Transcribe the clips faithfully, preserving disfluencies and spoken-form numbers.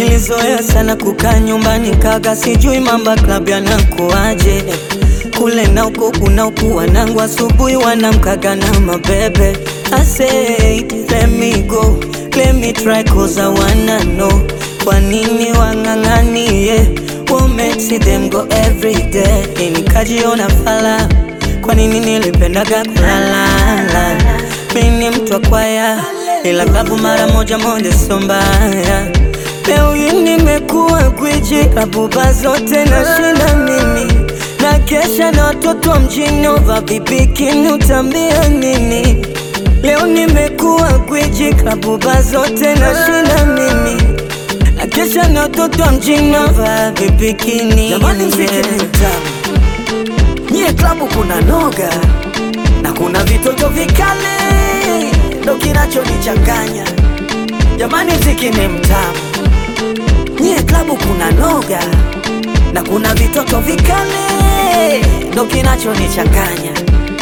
Nilizoea sana kukaa nyumbani kaga sijui mamba club yanakuaje. Kule na uko kuna uku wanangu asubuhi wanamkaga na mabebe. I said let me go, let me try cause I wanna know. Kwa nini wanganganie, what makes them go every day. Nikajiona fala, kwa nini nilipendaga kulala. Mimi mtu wa kwaya, ila klabu mara moja moja sio mbaya. Leo hii nimekuwa gwiji, klabu ba zote nashinda mimi. Na kesha na watoto wa mjini over bibikini utambia nini. Leo nimekuwa gwiji, klabu ba zote nashinda mimi. Na kesha na watoto wa mjini over bibikini. Jamani mziki ni mtamu, nye klabu kuna noga na kuna vitoto vikali, ndo kinachonichanganya. Jamani mziki ni mtamu, nye klabu kuna noga na kuna vitoto vikali, ndo kinachonichanganya.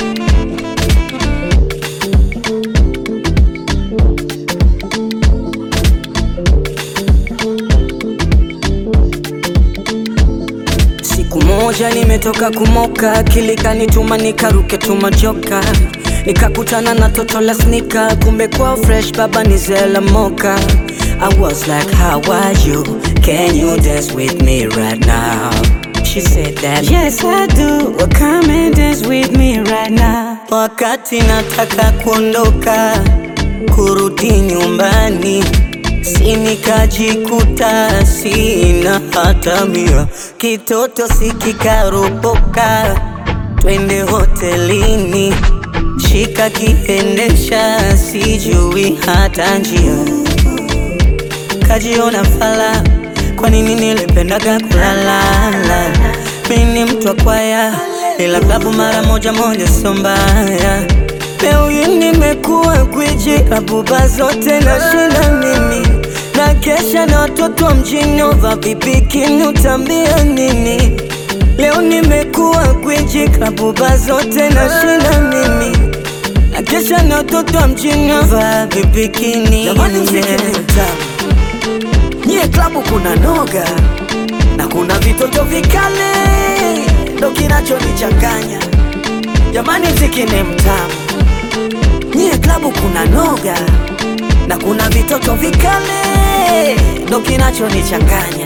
Siku moja nimetoka kumoka, kilikanituma nikaruke tumajoka. Nikakutana na toto la sneaker, kumbe kwa fresh baba ni zela moka. I was like how are you, can you dance with me right now. She said that yes I do, well come and dance with me right now. Wakati nataka kuondoka kurudi nyumbani, si nikajikuta sina hata mia. Kitoto sikikaropoka, twende hotelini. Shika kiendesha, sijui hata njia. Kajiona fala, kwa nini nilipendaga kulala. Mimi mtu wa kwaya, ila klabu mara moja moja sio mbaya. Leo hii nimekuwa gwiji, klabu ba zote nashinda mimi. Na kesha na watoto wa mjini over bibikini utambia nini. Leo nimekuwa gwiji, klabu ba zote nashinda mimi. Na kesha na watoto wa mjini over bibikini. Jamani mziki ni mtamu, nye klabu kuna noga na kuna vitoto vikali, ndo kinachonichanganya. Jamani mziki ni mtamu, nye klabu kuna noga na kuna vitoto vikali, ndo kinachonichanganya.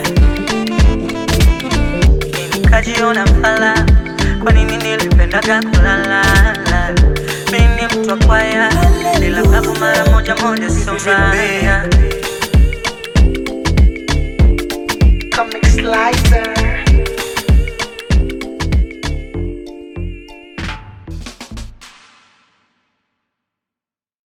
Nikajiona fala, kwa nini nilipendaga kulala. Mimi mtu wa kwaya, ila klabu mara